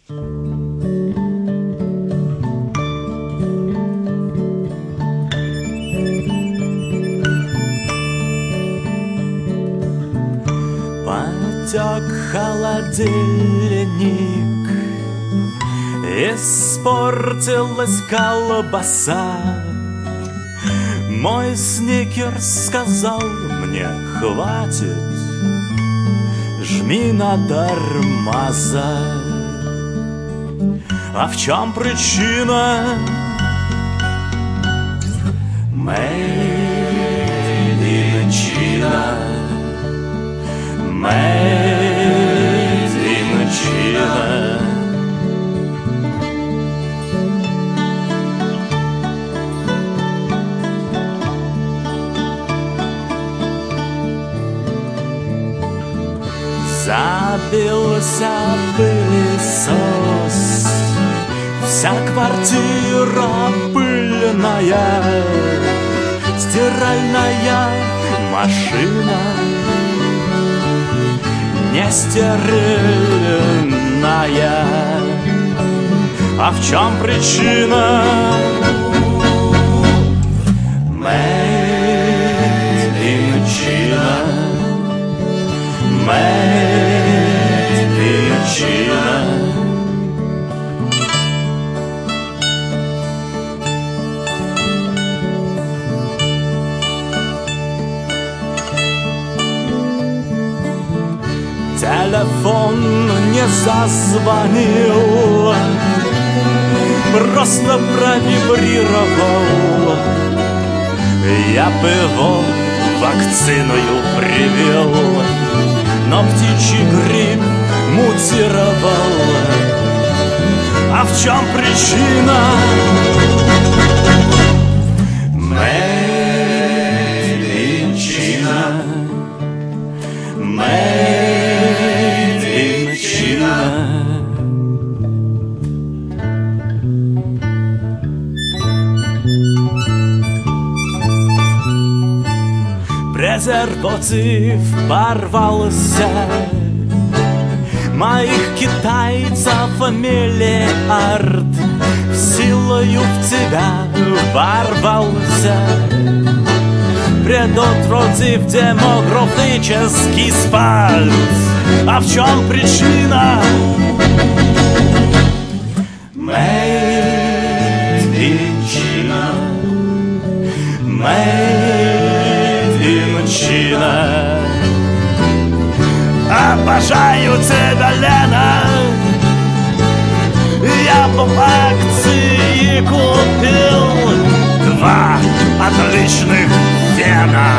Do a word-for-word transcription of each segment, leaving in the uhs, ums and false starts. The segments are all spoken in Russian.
Потек холодильник, испортилась колбаса. Мой сникерс сказал мне: хватит, жми на тормоза. А в чем причина? Made in China, Made in China. Забился пылесос, вся квартира пыльная, стиральная машина не стерильная. А в чем причина? Made in China, Made in China. Телефон не зазвонил, просто провибрировал. Я бы его вакциною привел, но птичий грипп мутировал. А в чем причина? Made in China, Made in China. Презерватив порвался, моих китайцев миллиард силою в тебя ворвался. Предотвратив демографический спад. А в чем причина? Made in China, Made in China. Обожаю тебя, Лена, я по акции купил два отличных вена.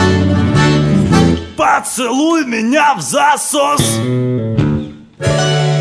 Поцелуй меня в засос.